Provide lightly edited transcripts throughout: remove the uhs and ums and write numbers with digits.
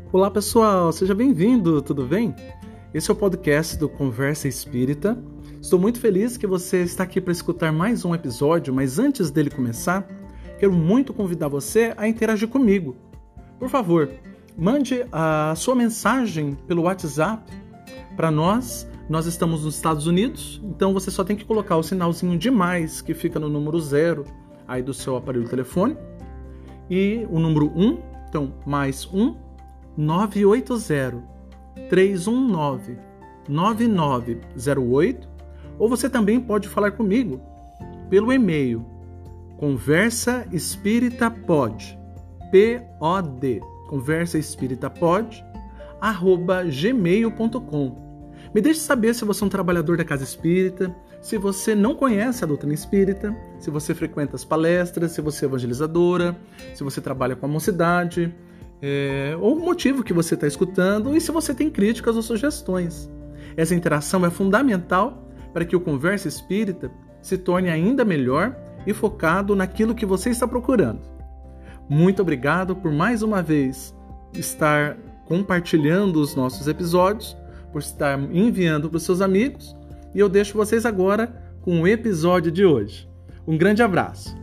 Olá pessoal, seja bem-vindo, tudo bem? Esse é o podcast do Conversa Espírita. Estou muito feliz que você está aqui para escutar mais um episódio, mas antes dele começar, quero muito convidar você a interagir comigo. Por favor, mande a sua mensagem pelo WhatsApp para nós. Nós estamos nos Estados Unidos, então você só tem que colocar o sinalzinho de mais que fica no número 0 aí do seu aparelho telefone e o número 1, então mais 1 980-319-9908, ou você também pode falar comigo pelo e-mail conversaespiritapod, P-O-D, conversaespiritapod@gmail.com. Me deixe saber se você é um trabalhador da Casa Espírita, se você não conhece a doutrina espírita, se você frequenta as palestras, se você é evangelizadora, se você trabalha com a mocidade, ou o motivo que você está escutando, e se você tem críticas ou sugestões. Essa interação é fundamental para que o Conversa Espírita se torne ainda melhor e focado naquilo que você está procurando. Muito obrigado por mais uma vez estar compartilhando os nossos episódios, por estar enviando para os seus amigos, e eu deixo vocês agora com o episódio de hoje. Um grande abraço!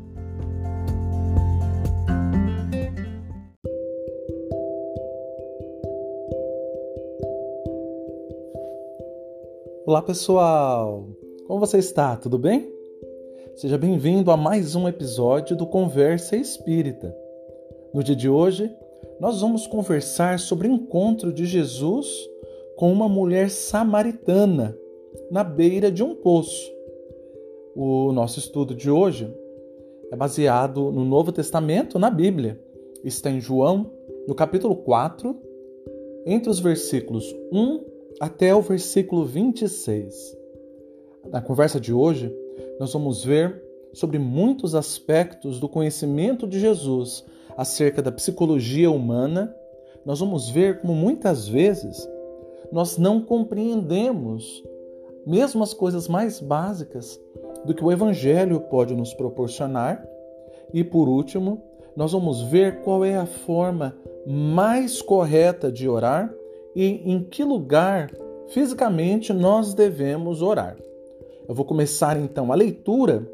Olá pessoal, como você está? Tudo bem? Seja bem-vindo a mais um episódio do Conversa Espírita. No dia de hoje, nós vamos conversar sobre o encontro de Jesus com uma mulher samaritana na beira de um poço. O nosso estudo de hoje é baseado no Novo Testamento, na Bíblia. Está em João, no capítulo 4, entre os versículos 1 até o versículo 26. Na conversa de hoje, nós vamos ver sobre muitos aspectos do conhecimento de Jesus acerca da psicologia humana. Nós vamos ver como muitas vezes nós não compreendemos mesmo as coisas mais básicas do que o Evangelho pode nos proporcionar. E por último, nós vamos ver qual é a forma mais correta de orar e em que lugar fisicamente nós devemos orar. Eu vou começar então a leitura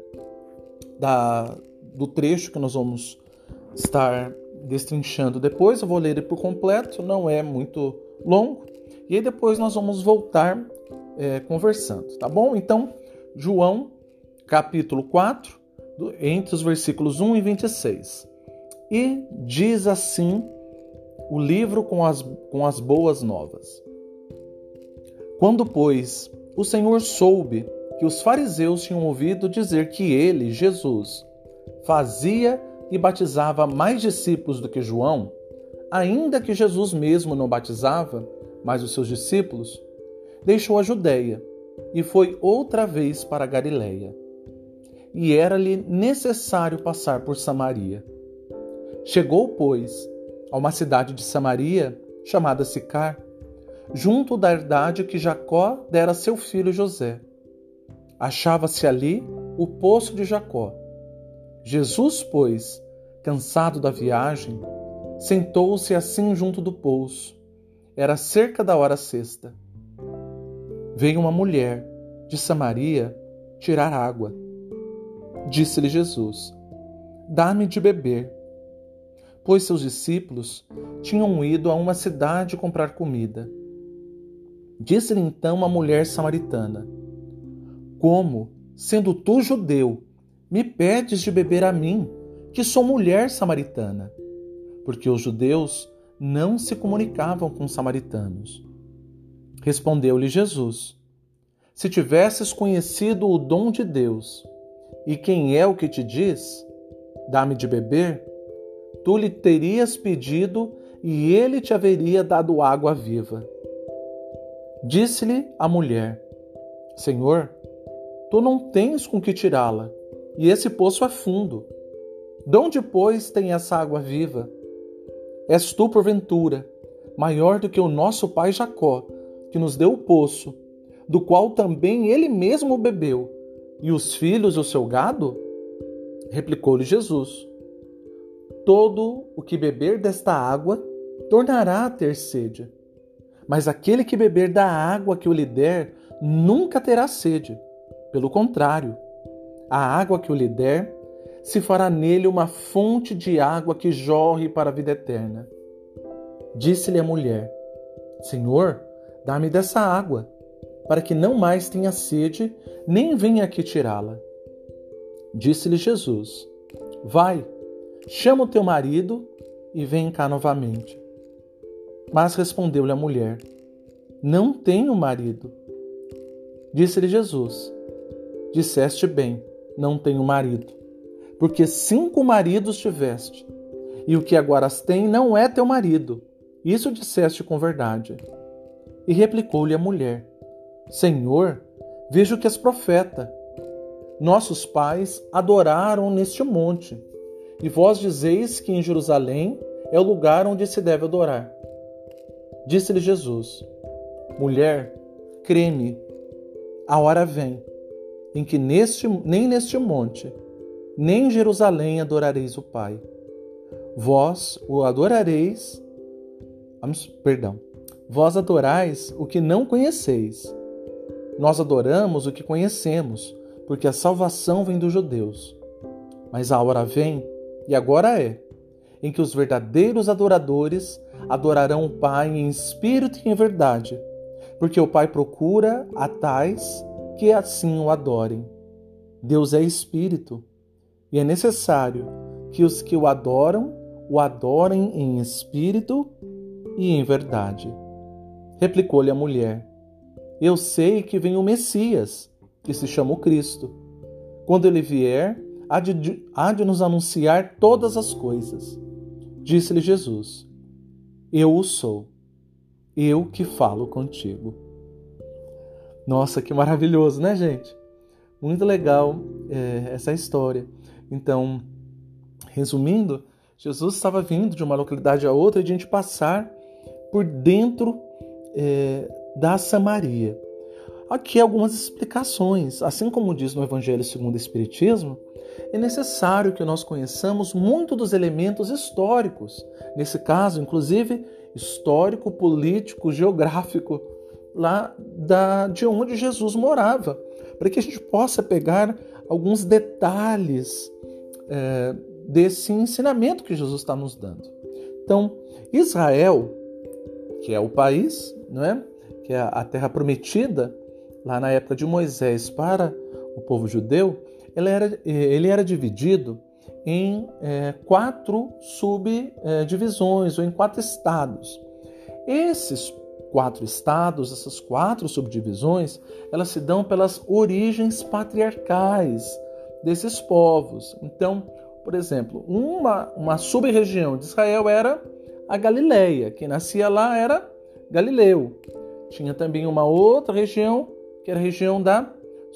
do trecho que nós vamos estar destrinchando depois. Eu vou ler ele por completo, não é muito longo, e aí depois nós vamos voltar conversando, tá bom? Então, João, capítulo 4, entre os versículos 1 e 26. E diz assim o livro com as boas novas. Quando, pois, o Senhor soube que os fariseus tinham ouvido dizer que ele, Jesus, fazia e batizava mais discípulos do que João, ainda que Jesus mesmo não batizava, mas os seus discípulos, deixou a Judeia e foi outra vez para a Galileia. E era-lhe necessário passar por Samaria. Chegou, pois, a uma cidade de Samaria, chamada Sicar, junto da herdade que Jacó dera a seu filho José. Achava-se ali o poço de Jacó. Jesus, pois, cansado da viagem, sentou-se assim junto do poço. Era cerca da hora sexta. Veio uma mulher de Samaria tirar água. Disse-lhe Jesus: dá-me de beber. Pois seus discípulos tinham ido a uma cidade comprar comida. Disse-lhe então a mulher samaritana: como, sendo tu judeu, me pedes de beber a mim, que sou mulher samaritana? Porque os judeus não se comunicavam com os samaritanos. Respondeu-lhe Jesus: se tivesses conhecido o dom de Deus, e quem é o que te diz, dá-me de beber, tu lhe terias pedido e ele te haveria dado água viva. Disse-lhe a mulher: Senhor, tu não tens com que tirá-la, e esse poço é fundo. De onde, pois, tem essa água viva? És tu, porventura, maior do que o nosso pai Jacó, que nos deu o poço, do qual também ele mesmo bebeu, e os filhos do seu gado? Replicou-lhe Jesus: todo o que beber desta água tornará a ter sede. Mas aquele que beber da água que eu lhe der, nunca terá sede. Pelo contrário, a água que eu lhe der, se fará nele uma fonte de água que jorre para a vida eterna. Disse-lhe a mulher: Senhor, dá-me dessa água, para que não mais tenha sede, nem venha aqui tirá-la. Disse-lhe Jesus: Vai, chama o teu marido e vem cá novamente. Mas respondeu-lhe a mulher: Não tenho marido. Disse-lhe Jesus: Disseste bem, não tenho marido, porque 5 maridos tiveste, e o que agora tem não é teu marido. Isso disseste com verdade. E replicou-lhe a mulher: Senhor, vejo que és profeta. Nossos pais adoraram neste monte, e vós dizeis que em Jerusalém é o lugar onde se deve adorar. Disse-lhe Jesus: Mulher, crê-me, a hora vem, em que nem neste monte, nem em Jerusalém adorareis o Pai. Vós adorais o que não conheceis. Nós adoramos o que conhecemos, porque a salvação vem dos judeus. Mas a hora vem, e agora é, em que os verdadeiros adoradores adorarão o Pai em espírito e em verdade, porque o Pai procura a tais que assim o adorem. Deus é espírito, e é necessário que os que o adorem em espírito e em verdade. Replicou-lhe a mulher: Eu sei que vem o Messias, que se chama o Cristo. Quando ele vier, há de nos anunciar todas as coisas. Disse-lhe Jesus: Eu o sou, eu que falo contigo. Nossa, que maravilhoso, né, gente? Muito legal essa história. Então, resumindo, Jesus estava vindo de uma localidade a outra e a gente passar por dentro da Samaria. Aqui algumas explicações. Assim como diz no Evangelho segundo o Espiritismo, é necessário que nós conheçamos muito dos elementos históricos. Nesse caso, inclusive, histórico, político, geográfico, lá de onde Jesus morava, para que a gente possa pegar alguns detalhes desse ensinamento que Jesus está nos dando. Então, Israel, que é o país, não é? Que é a terra prometida, lá na época de Moisés para o povo judeu, ele era dividido em 4 subdivisões, ou em 4 estados. Esses 4 estados, essas 4 subdivisões, elas se dão pelas origens patriarcais desses povos. Então, por exemplo, uma sub-região de Israel era a Galileia. Quem nascia lá era Galileu. Tinha também uma outra região, que era a região da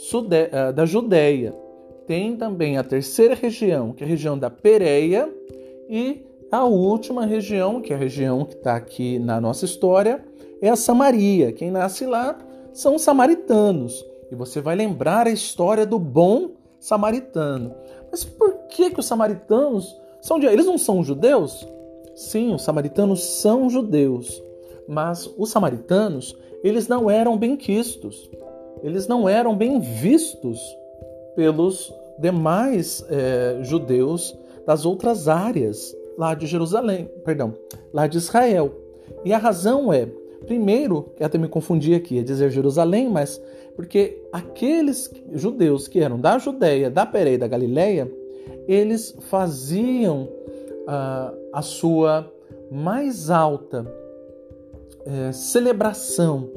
Judéia. Tem também a terceira região, que é a região da Pérea, e a última região, que é a região que está aqui na nossa história, é a Samaria. Quem nasce lá são os samaritanos. E você vai lembrar a história do bom samaritano. Mas por que os samaritanos são eles não são judeus? Sim, os samaritanos são judeus. Mas os samaritanos, eles não eram benquistos. Eles não eram bem vistos pelos demais judeus das outras áreas lá de lá de Israel. E a razão primeiro, que até me confundi aqui, dizer Jerusalém, mas porque aqueles judeus que eram da Judéia, da Pérea e da Galileia, eles faziam a sua mais alta celebração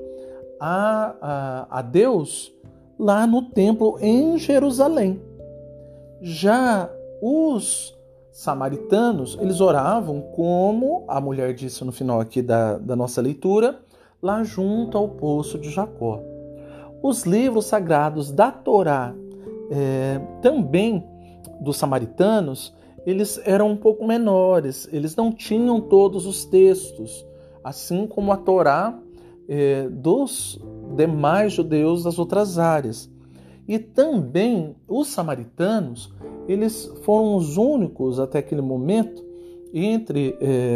a Deus lá no templo em Jerusalém. Já os samaritanos, eles oravam, como a mulher disse no final aqui da nossa leitura, lá junto ao poço de Jacó. Os livros sagrados da Torá, também dos samaritanos, eles eram um pouco menores, eles não tinham todos os textos, assim como a Torá dos demais judeus das outras áreas. E também os samaritanos, eles foram os únicos até aquele momento entre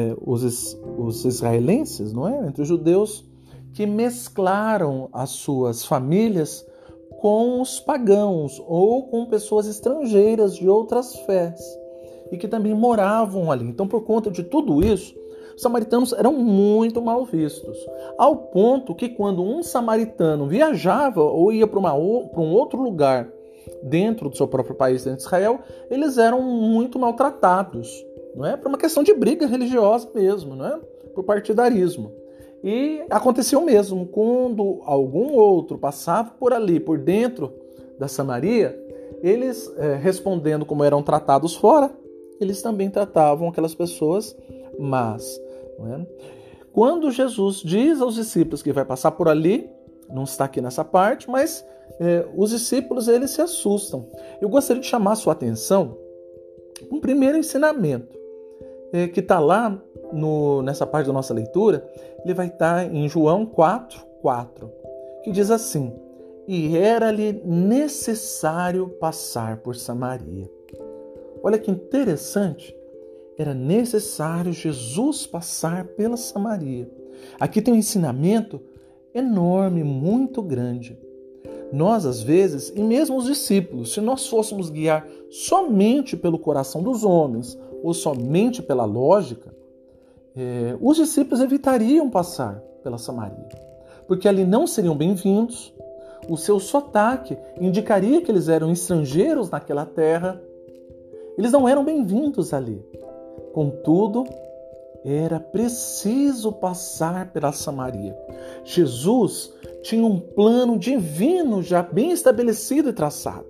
os israelenses, não é? Entre os judeus que mesclaram as suas famílias com os pagãos ou com pessoas estrangeiras de outras fés e que também moravam ali. Então, por conta de tudo isso, os samaritanos eram muito mal vistos, ao ponto que quando um samaritano viajava ou ia para um outro lugar dentro do seu próprio país, dentro de Israel, eles eram muito maltratados, não é? Por uma questão de briga religiosa mesmo, não é? Por partidarismo. E acontecia o mesmo, quando algum outro passava por ali, por dentro da Samaria, eles, respondendo como eram tratados fora, eles também tratavam aquelas pessoas más. Não é? Quando Jesus diz aos discípulos que vai passar por ali, não está aqui nessa parte, mas os discípulos eles se assustam. Eu gostaria de chamar a sua atenção um primeiro ensinamento que está lá nessa parte da nossa leitura. Ele vai estar em João 4:4, que diz assim: e era-lhe necessário passar por Samaria. Olha que interessante, era necessário Jesus passar pela Samaria. Aqui tem um ensinamento enorme, muito grande. Nós, às vezes, e mesmo os discípulos, se nós fôssemos guiar somente pelo coração dos homens ou somente pela lógica, os discípulos evitariam passar pela Samaria, porque ali não seriam bem-vindos, o seu sotaque indicaria que eles eram estrangeiros naquela terra, eles não eram bem-vindos ali. Contudo, era preciso passar pela Samaria. Jesus tinha um plano divino já bem estabelecido e traçado.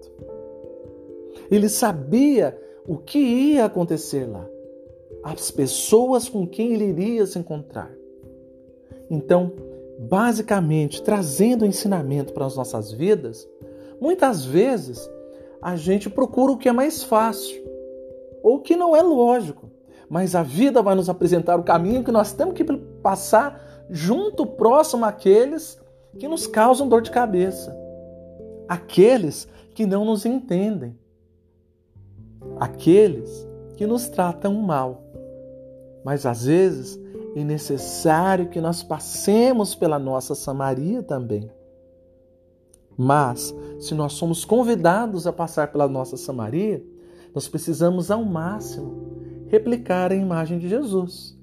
Ele sabia o que ia acontecer lá, as pessoas com quem ele iria se encontrar. Então, basicamente, trazendo ensinamento para as nossas vidas, muitas vezes a gente procura o que é mais fácil, ou o que não é lógico. Mas a vida vai nos apresentar o caminho que nós temos que passar junto, próximo àqueles que nos causam dor de cabeça. Aqueles que não nos entendem. Aqueles que nos tratam mal. Mas às vezes é necessário que nós passemos pela nossa Samaria também. Mas, se nós somos convidados a passar pela nossa Samaria, nós precisamos ao máximo replicar a imagem de Jesus.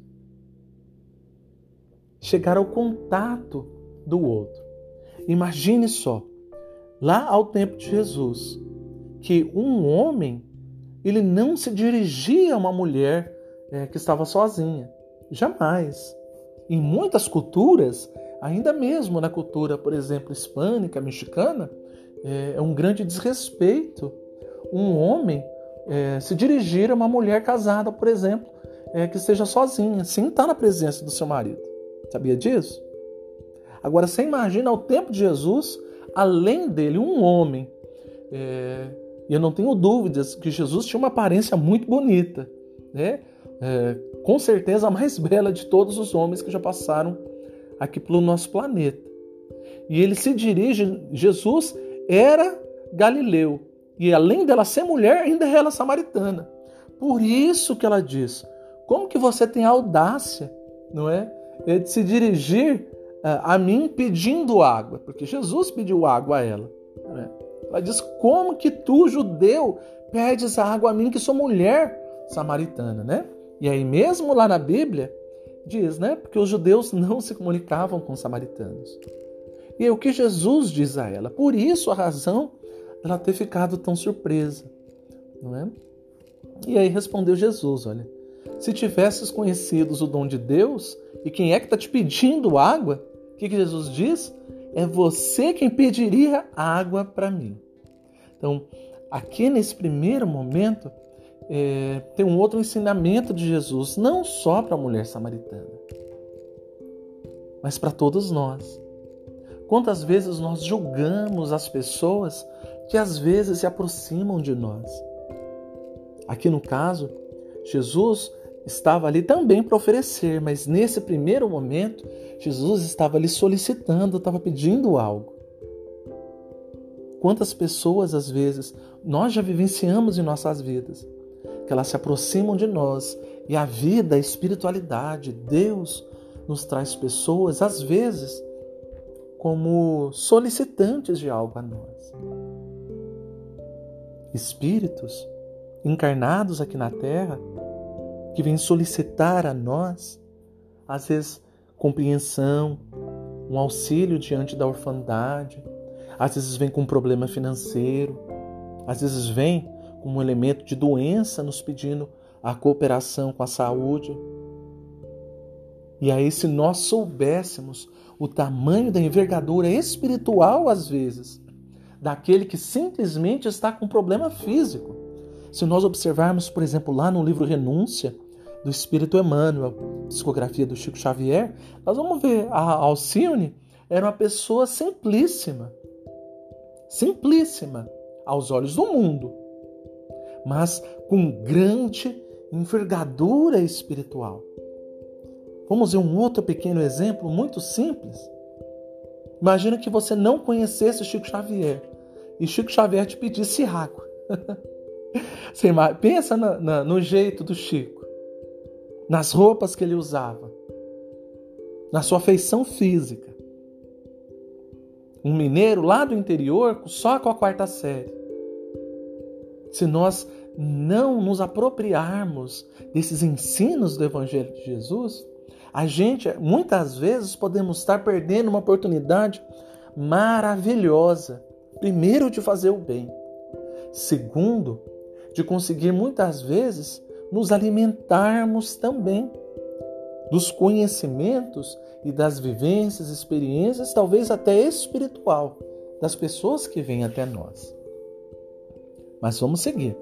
Chegar ao contato do outro. Imagine só, lá ao tempo de Jesus, que um homem, ele não se dirigia a uma mulher que estava sozinha. Jamais. Em muitas culturas, ainda mesmo na cultura, por exemplo, hispânica, mexicana, é um grande desrespeito um homem se dirigir a uma mulher casada, por exemplo, que esteja sozinha, sem estar na presença do seu marido. Sabia disso? Agora, você imagina, ao tempo de Jesus, além dele, um homem. E eu não tenho dúvidas que Jesus tinha uma aparência muito bonita, né? Com certeza a mais bela de todos os homens que já passaram aqui pelo nosso planeta. E ele se dirige, Jesus era galileu, e além dela ser mulher, ainda era samaritana. Por isso que ela diz, como que você tem a audácia, não é? De se dirigir a mim pedindo água, porque Jesus pediu água a ela. Não é? Ela diz, como que tu, judeu, pedes água a mim que sou mulher samaritana, né? E aí mesmo lá na Bíblia, diz, né? Porque os judeus não se comunicavam com os samaritanos. E é o que Jesus diz a ela. Por isso a razão dela ter ficado tão surpresa, não é? E aí respondeu Jesus, olha, se tivesses conhecido o dom de Deus, e quem é que está te pedindo água? O que Jesus diz? É você quem pediria água para mim. Então, aqui nesse primeiro momento, tem um outro ensinamento de Jesus, não só para a mulher samaritana, mas para todos nós. Quantas vezes nós julgamos as pessoas que às vezes se aproximam de nós? Aqui no caso, Jesus estava ali também para oferecer, mas nesse primeiro momento, Jesus estava ali solicitando, estava pedindo algo. Quantas pessoas às vezes nós já vivenciamos em nossas vidas, que elas se aproximam de nós. E a vida, a espiritualidade, Deus nos traz pessoas, às vezes, como solicitantes de algo a nós. Espíritos encarnados aqui na Terra, que vêm solicitar a nós, às vezes, compreensão, um auxílio diante da orfandade, às vezes vem com um problema financeiro, às vezes vem com um elemento de doença nos pedindo a cooperação com a saúde. E aí, se nós soubéssemos o tamanho da envergadura espiritual, às vezes, daquele que simplesmente está com problema físico. Se nós observarmos, por exemplo, lá no livro Renúncia, do Espírito Emmanuel, psicografia do Chico Xavier, nós vamos ver a Alcione era uma pessoa simplíssima aos olhos do mundo, mas com grande envergadura espiritual. Vamos ver um outro pequeno exemplo muito simples. Imagina que você não conhecesse Chico Xavier e Chico Xavier te pedisse água. Você pensa no jeito do Chico, nas roupas que ele usava, na sua feição física. Um mineiro lá do interior, só com a 4ª série. Se nós não nos apropriarmos desses ensinos do Evangelho de Jesus, a gente, muitas vezes, podemos estar perdendo uma oportunidade maravilhosa. Primeiro, de fazer o bem. Segundo, de conseguir, muitas vezes, nos alimentarmos também dos conhecimentos e das vivências, experiências, talvez até espiritual, das pessoas que vêm até nós. Mas vamos seguir.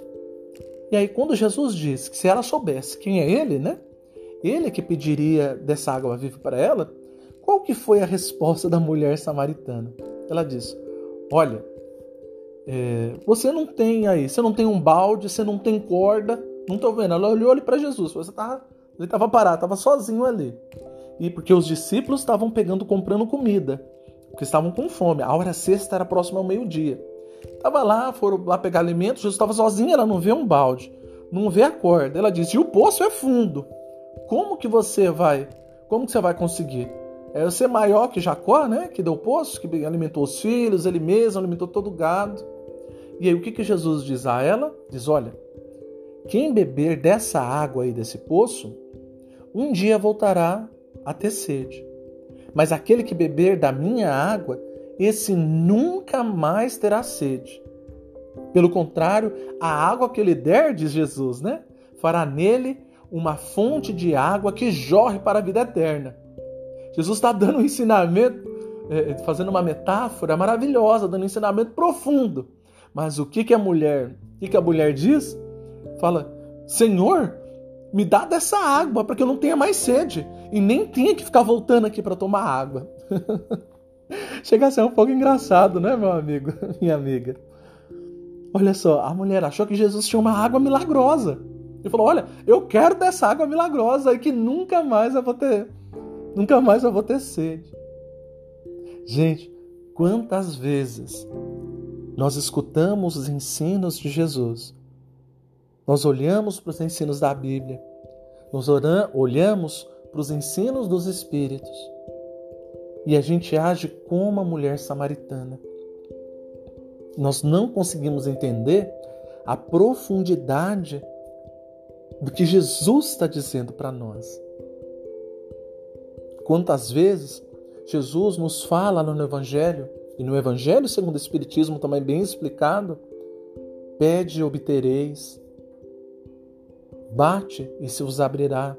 E aí, quando Jesus disse que se ela soubesse quem é ele, né? Ele que pediria dessa água viva para ela, qual que foi a resposta da mulher samaritana? Ela disse, olha, você não tem aí, você não tem um balde, você não tem corda, não estou vendo. Ela olhou ali para Jesus, ele estava parado, estava sozinho ali. E porque os discípulos estavam comprando comida, porque estavam com fome. A hora sexta era próxima ao meio-dia. Foram lá pegar alimentos, Jesus estava sozinho, ela não vê um balde, não vê a corda. Ela disse, e o poço é fundo. Como que você vai conseguir? Você é maior que Jacó, né? Que deu o poço, que alimentou os filhos, ele mesmo alimentou todo o gado. E aí o que Jesus diz a ela? Diz, olha, quem beber dessa água aí desse poço, um dia voltará a ter sede. Mas aquele que beber da minha água, esse nunca mais terá sede. Pelo contrário, a água que ele der, diz Jesus, né? Fará nele uma fonte de água que jorre para a vida eterna. Jesus está dando um ensinamento, fazendo uma metáfora maravilhosa, dando um ensinamento profundo. Mas o que a mulher diz? Fala, Senhor, me dá dessa água para que eu não tenha mais sede e nem tenha que ficar voltando aqui para tomar água. Chega a ser um pouco engraçado, né, meu amigo, minha amiga? Olha só, a mulher achou que Jesus tinha uma água milagrosa. Ele falou, olha, eu quero dessa água milagrosa e que nunca mais eu vou ter sede. Gente, quantas vezes nós escutamos os ensinos de Jesus, nós olhamos para os ensinos da Bíblia, nós olhamos para os ensinos dos Espíritos e a gente age como a mulher samaritana. Nós não conseguimos entender a profundidade do que Jesus está dizendo para nós. Quantas vezes Jesus nos fala no Evangelho, e no Evangelho segundo o Espiritismo também bem explicado, pede e obtereis, bate e se vos abrirá.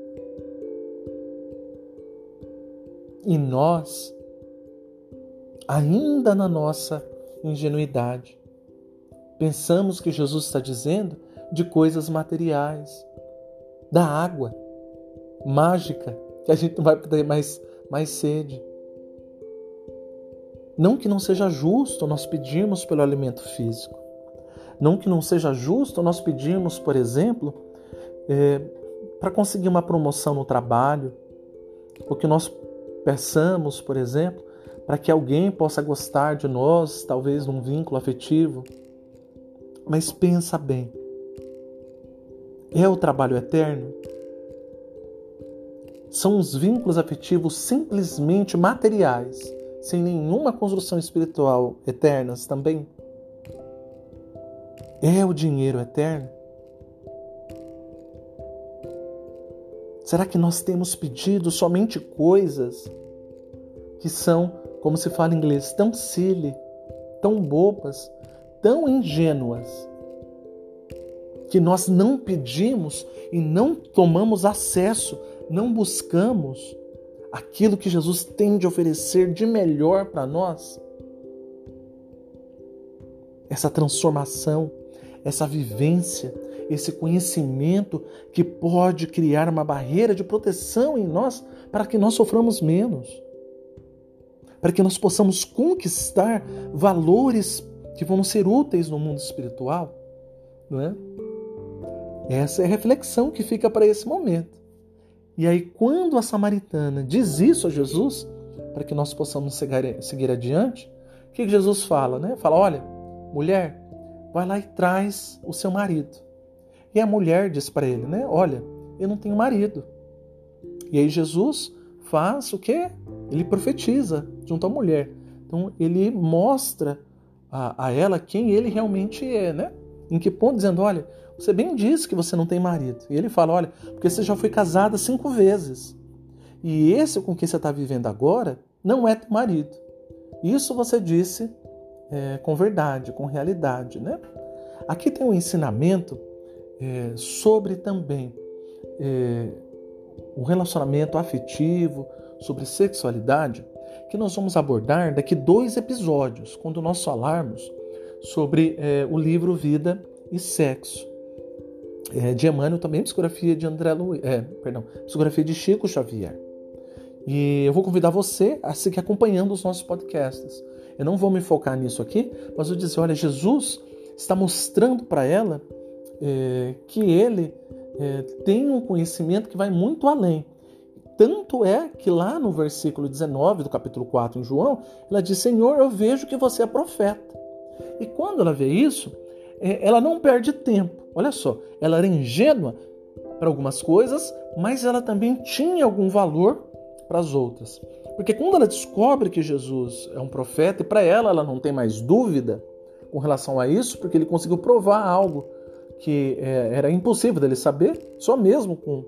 E nós, ainda na nossa ingenuidade, pensamos que Jesus está dizendo de coisas materiais, da água mágica, que a gente não vai ter mais sede. Não que não seja justo nós pedirmos pelo alimento físico. Não que não seja justo nós pedirmos, por exemplo, para conseguir uma promoção no trabalho, ou que nós peçamos, por exemplo, para que alguém possa gostar de nós, talvez num vínculo afetivo. Mas pensa bem, é o trabalho eterno? São os vínculos afetivos simplesmente materiais, sem nenhuma construção espiritual eternas também? É o dinheiro eterno? Será que nós temos pedido somente coisas que são, como se fala em inglês, tão silly, tão bobas, tão ingênuas, que nós não pedimos e não tomamos acesso, não buscamos aquilo que Jesus tem de oferecer de melhor para nós? Essa transformação, essa vivência, esse conhecimento que pode criar uma barreira de proteção em nós para que nós soframos menos, para que nós possamos conquistar valores que vão ser úteis no mundo espiritual, não é? Essa é a reflexão que fica para esse momento. E aí, quando a samaritana diz isso a Jesus, para que nós possamos seguir adiante, o que Jesus fala, né? Fala, olha, mulher, vai lá e traz o seu marido. E a mulher diz para ele, né? Olha, eu não tenho marido. E aí Jesus faz o quê? Ele profetiza junto à mulher. Então ele mostra a ela quem ele realmente é, né? Em que ponto? Dizendo, olha, você bem disse que você não tem marido. E ele fala, olha, porque você já foi casada 5 vezes. E esse com quem você está vivendo agora não é teu marido. Isso você disse com verdade, com realidade, né? Aqui tem um ensinamento sobre também o relacionamento afetivo, sobre sexualidade, que nós vamos abordar daqui 2 episódios, quando nós falarmos sobre o livro Vida e Sexo, de Emmanuel, também psicografia de psicografia de Chico Xavier. E eu vou convidar você a seguir acompanhando os nossos podcasts. Eu não vou me focar nisso aqui, mas vou dizer, olha, Jesus está mostrando para ela que ele tem um conhecimento que vai muito além. Tanto é que lá no versículo 19 do capítulo 4 em João, ela diz, Senhor, eu vejo que você é profeta. E quando ela vê isso, ela não perde tempo. Olha só, ela era ingênua para algumas coisas, mas ela também tinha algum valor para as outras. Porque quando ela descobre que Jesus é um profeta, e para ela não tem mais dúvida com relação a isso, porque ele conseguiu provar algo que era impossível dele saber, só mesmo com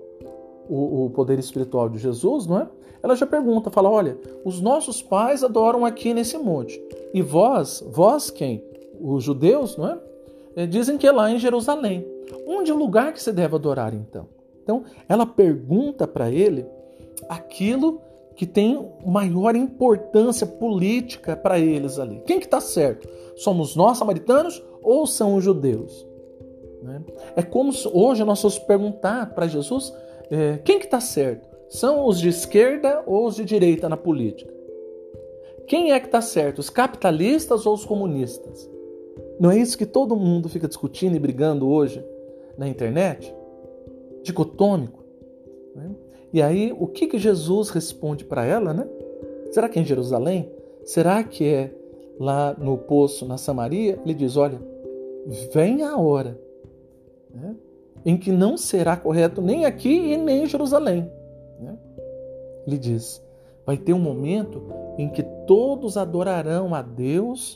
o poder espiritual de Jesus, não é? Ela já pergunta, fala, olha, os nossos pais adoram aqui nesse monte. E vós quem? Os judeus, não é? Dizem que é lá em Jerusalém. Onde é o lugar que você deve adorar, então? Então, ela pergunta para ele aquilo que tem maior importância política para eles ali. Quem que está certo? Somos nós, samaritanos, ou são os judeus? Né? É como se hoje nós fosse perguntar para Jesus quem que está certo? São os de esquerda ou os de direita na política? Quem é que está certo? Os capitalistas ou os comunistas? Não é isso que todo mundo fica discutindo e brigando hoje na internet? Dicotômico. Né? E aí, o que Jesus responde para ela, né? Será que é em Jerusalém? Será que é lá no poço, na Samaria? Ele diz, olha, vem a hora, né, em que não será correto nem aqui e nem em Jerusalém. Né? Ele diz, vai ter um momento em que todos adorarão a Deus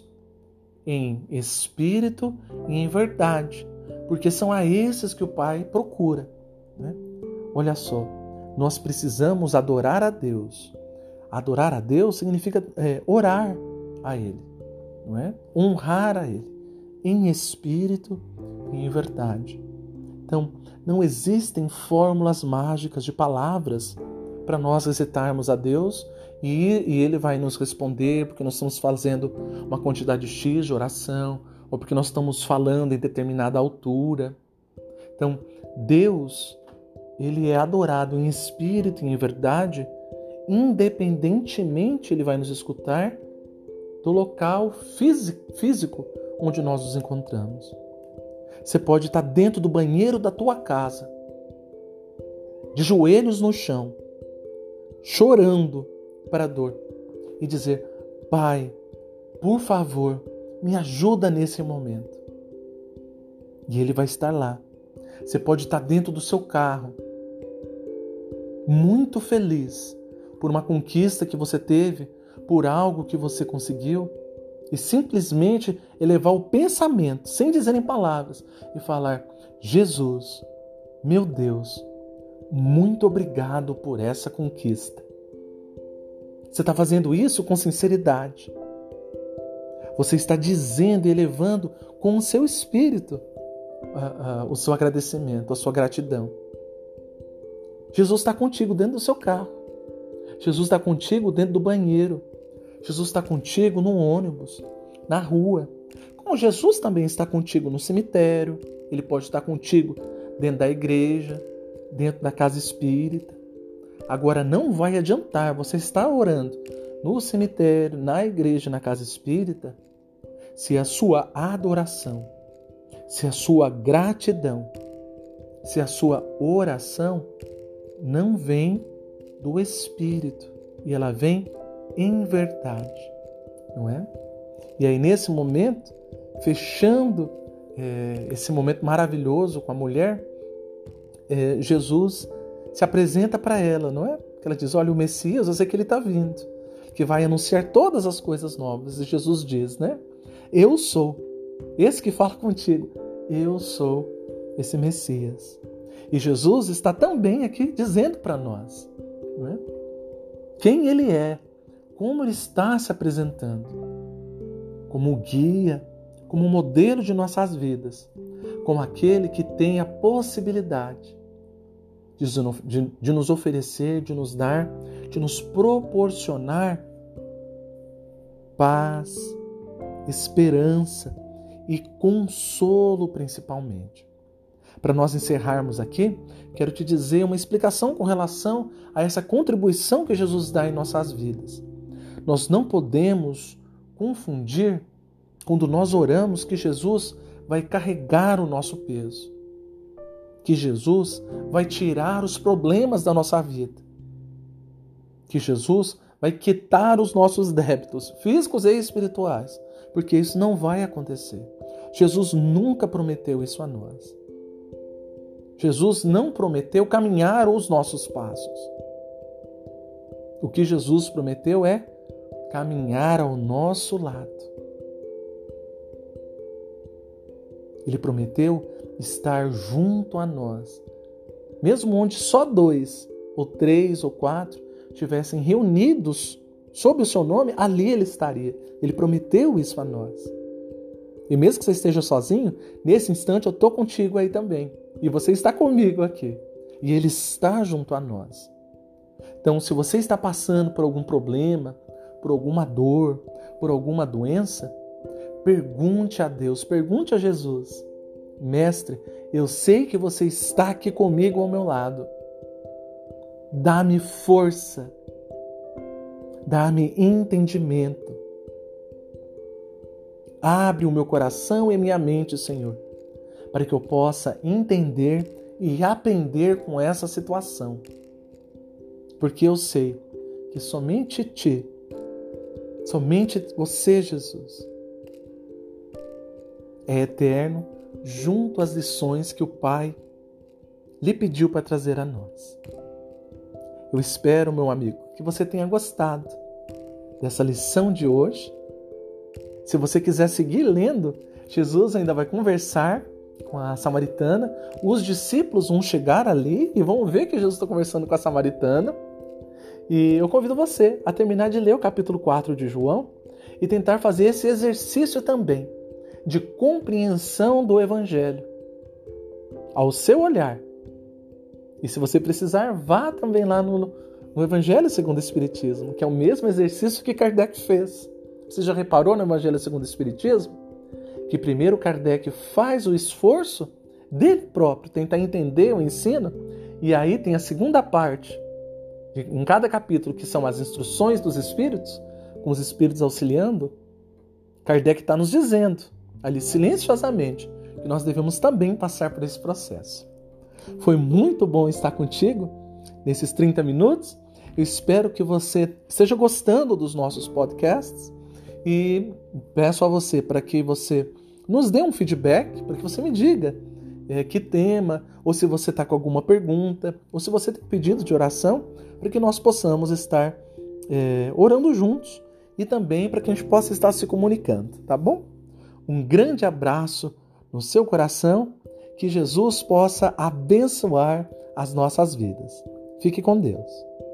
em espírito e em verdade, porque são a esses que o Pai procura. Né? Olha só, nós precisamos adorar a Deus. Adorar a Deus significa orar a Ele, não é? Honrar a Ele, em espírito e em verdade. Então, não existem fórmulas mágicas de palavras para nós recitarmos a Deus e Ele vai nos responder porque nós estamos fazendo uma quantidade X de oração ou porque nós estamos falando em determinada altura. Então, Deus, Ele é adorado em espírito e em verdade, independentemente Ele vai nos escutar do local físico onde nós nos encontramos. Você pode estar dentro do banheiro da tua casa, de joelhos no chão, chorando para a dor e dizer, Pai, por favor, me ajuda nesse momento. E Ele vai estar lá, Você pode estar dentro do seu carro, muito feliz por uma conquista que você teve, por algo que você conseguiu, e simplesmente elevar o pensamento, sem dizer em palavras, e falar: Jesus, meu Deus, muito obrigado por essa conquista. Você está fazendo isso com sinceridade. Você está dizendo e elevando com o seu espírito o seu agradecimento, a sua gratidão. Jesus está contigo dentro do seu carro. Jesus está contigo dentro do banheiro. Jesus está contigo no ônibus, na rua. Como Jesus também está contigo no cemitério, Ele pode estar contigo dentro da igreja, dentro da casa espírita. Agora, não vai adiantar você estar orando no cemitério, na igreja, na casa espírita, se a sua adoração, se a sua gratidão, se a sua oração não vem do Espírito e ela vem em verdade, não é? E aí, nesse momento, fechando esse momento maravilhoso com a mulher, Jesus se apresenta para ela, não é? Ela diz: olha, o Messias, eu sei que ele está vindo, que vai anunciar todas as coisas novas. E Jesus diz, né? Eu sou esse que fala contigo. Eu sou esse Messias. E Jesus está também aqui dizendo para nós, não é? Quem ele é, como ele está se apresentando, como guia, como modelo de nossas vidas, como aquele que tem a possibilidade de nos oferecer, de nos dar, de nos proporcionar paz, esperança e consolo, principalmente. Para nós encerrarmos aqui, quero te dizer uma explicação com relação a essa contribuição que Jesus dá em nossas vidas. Nós não podemos confundir, quando nós oramos, que Jesus vai carregar o nosso peso, que Jesus vai tirar os problemas da nossa vida, que Jesus vai quitar os nossos débitos físicos e espirituais, porque isso não vai acontecer. Jesus nunca prometeu isso a nós. Jesus não prometeu caminhar os nossos passos. O que Jesus prometeu é caminhar ao nosso lado. Ele prometeu estar junto a nós, mesmo onde só 2, ou 3, ou 4 estivessem reunidos sob o seu nome, ali ele estaria. Ele prometeu isso a nós. E mesmo que você esteja sozinho, nesse instante eu estou contigo aí também. E você está comigo aqui. E ele está junto a nós. Então, se você está passando por algum problema, por alguma dor, por alguma doença, pergunte a Deus, pergunte a Jesus: Mestre, eu sei que você está aqui comigo ao meu lado. Dá-me força, dá-me entendimento. Abre o meu coração e minha mente, Senhor, para que eu possa entender e aprender com essa situação. Porque eu sei que somente Ti, somente você, Jesus, é eterno, junto às lições que o Pai lhe pediu para trazer a nós. Eu espero, meu amigo, que você tenha gostado dessa lição de hoje. Se você quiser seguir lendo, Jesus ainda vai conversar com a samaritana. Os discípulos vão chegar ali e vão ver que Jesus está conversando com a samaritana. E eu convido você a terminar de ler o capítulo 4 de João e tentar fazer esse exercício também de compreensão do Evangelho ao seu olhar. E se você precisar, vá também lá no Evangelho segundo o Espiritismo, que é o mesmo exercício que Kardec fez. Você já reparou no Evangelho segundo o Espiritismo? Que primeiro Kardec faz o esforço dele próprio, tentar entender o ensino, e aí tem a segunda parte, em cada capítulo, que são as instruções dos Espíritos, com os Espíritos auxiliando. Kardec está nos dizendo, ali silenciosamente, que nós devemos também passar por esse processo. Foi muito bom estar contigo nesses 30 minutos. Eu espero que você esteja gostando dos nossos podcasts e peço a você para que você nos dê um feedback, para que você me diga que tema, ou se você está com alguma pergunta, ou se você tem pedido de oração, para que nós possamos estar orando juntos e também para que a gente possa estar se comunicando, tá bom? Um grande abraço no seu coração, que Jesus possa abençoar as nossas vidas. Fique com Deus.